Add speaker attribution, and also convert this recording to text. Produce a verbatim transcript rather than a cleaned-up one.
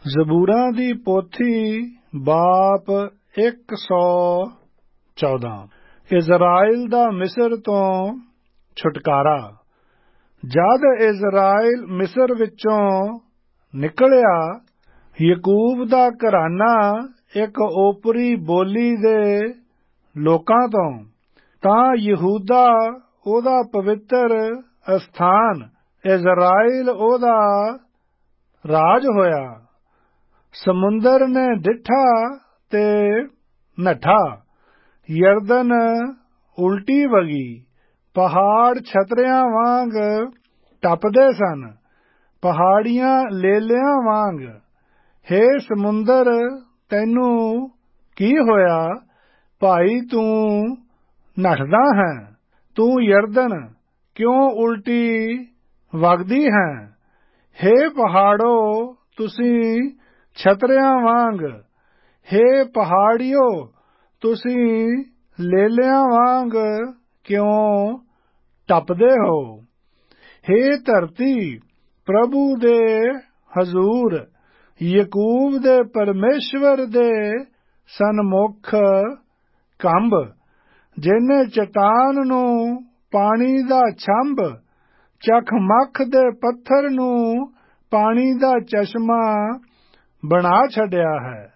Speaker 1: ਜ਼ਬੂਰਾਂ ਦੀ ਪੋਥੀ ਬਾਪ ਇੱਕ ਸੌ ਚੌਦਾਂ। ਇਜ਼ਰਾਈਲ ਦਾ ਮਿਸਰ ਤੋਂ ਛੁਟਕਾਰਾ। ਜਦ ਇਜ਼ਰਾਈਲ ਮਿਸਰ ਵਿੱਚੋਂ ਨਿਕਲਿਆ, ਯਕੂਬ ਦਾ ਘਰਾਨਾ ਇੱਕ ਓਪਰੀ ਬੋਲੀ ਦੇ ਲੋਕਾਂ ਤੋਂ, ਤਾਂ ਯਹੂਦਾ ਉਹਦਾ ਪਵਿੱਤਰ ਅਸਥਾਨ, ਇਜ਼ਰਾਈਲ ਉਹਦਾ ਰਾਜ ਹੋਇਆ। ਸਮੁੰਦਰ ਨੇ ਡਿੱਠਾ ਤੇ ਨੱਠਾ, ਯਰਦਨ ਉਲਟੀ ਵਗੀ, ਪਹਾੜ ਛਤਰਿਆਂ ਵਾਂਗ ਟੱਪਦੇ ਸਨ, ਪਹਾੜੀਆਂ ਲੇਲਿਆਂ ਵਾਂਗ। ਹੇ ਸਮੁੰਦਰ, ਤੈਨੂੰ ਕੀ ਹੋਇਆ? ਭਾਈ ਤੂੰ ਨੱਠਦਾ ਹੈਂ? ਤੂੰ ਯਰਦਨ ਕਿਉਂ ਉਲਟੀ ਵਗਦੀ ਹੈ? ਹੇ ਪਹਾੜੋ, ਤੁਸੀਂ ਛਤਰਿਆਂ ਵਾਂਗ, ਹੇ ਪਹਾੜੀਓ, ਤੁਸੀਂ ਲੇਲਿਆਂ ਵਾਂਗ ਕਿਉਂ ਟੱਪਦੇ ਹੋ? ਹੇ ਧਰਤੀ, ਪ੍ਰਭੂ ਦੇ ਹਜ਼ੂਰ, ਯਕੂਬ ਦੇ ਪਰਮੇਸ਼ਵਰ ਦੇ ਸਨਮੁਖ ਕੰਬ। ਜਿਹਨੇ ਚਟਾਨ ਨੂੰ ਪਾਣੀ ਦਾ ਛੰਭ, ਚਖਮਖ ਦੇ ਪੱਥਰ ਨੂੰ ਪਾਣੀ ਦਾ ਚਸ਼ਮਾ ਬਣਾ ਛੱਡਿਆ ਹੈ।